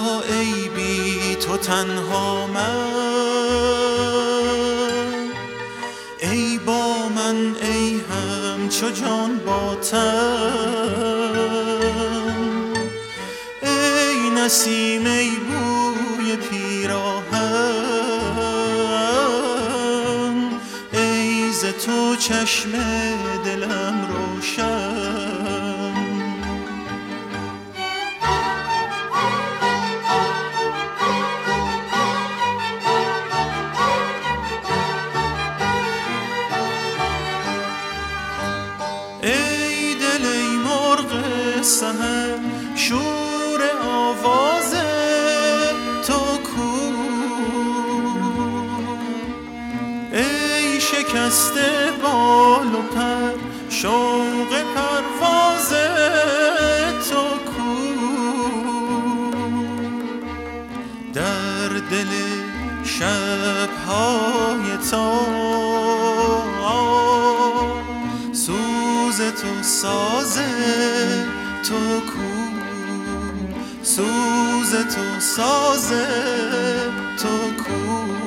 ای بی تو تنها من، ای با من ای همچو جان با تن، ای نسیم ای بوی پیراهن، ای ز تو چشم دلم روشن. ای دل ای مرغ سحر، شور آواز تو کو؟ ای شکسته بال و پر، شوق پرواز تو کو؟ در دل شب‌های تار، سوز تو ساز تو کو؟ سوز تو ساز تو کو؟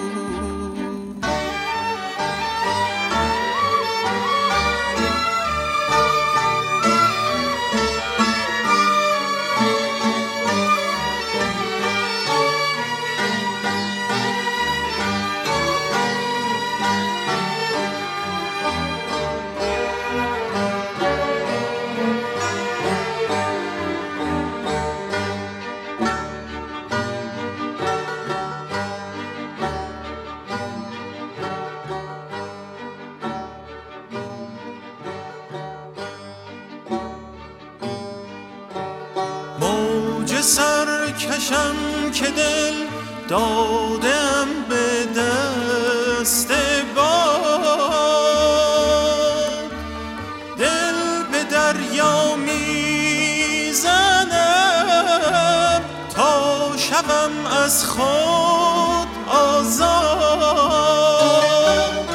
موج سرکشم که دل دادم به دست باد، دل به دریا میزنم تا شوم از خود آزاد.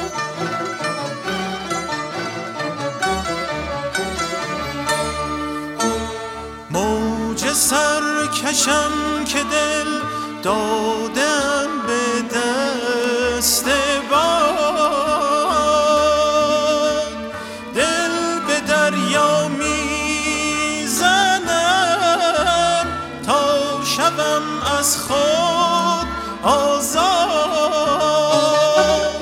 موج سرکشم که دل دادم به دست باد، دل به دریا میزنم تا شوم از خود آزاد.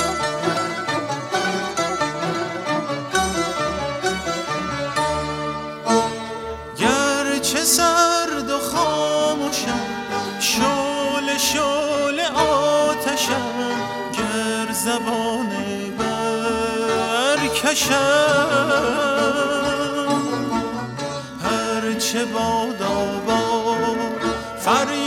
گرچه سرد و خاموشم، شعله شعله آتشم، گر زبان برکشم، هرچه بادا باد فریاد